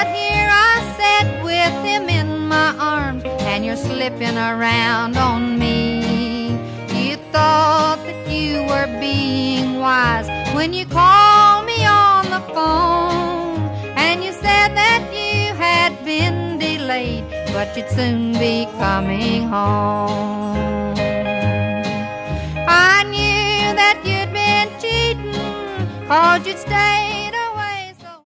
But here I sat with him in my arms, and you're slipping around on me. You thought that you were being wise when you called me on the phone, and you said that you had been delayed, but you'd soon be coming home. I knew that you'd been cheating, 'cause you'd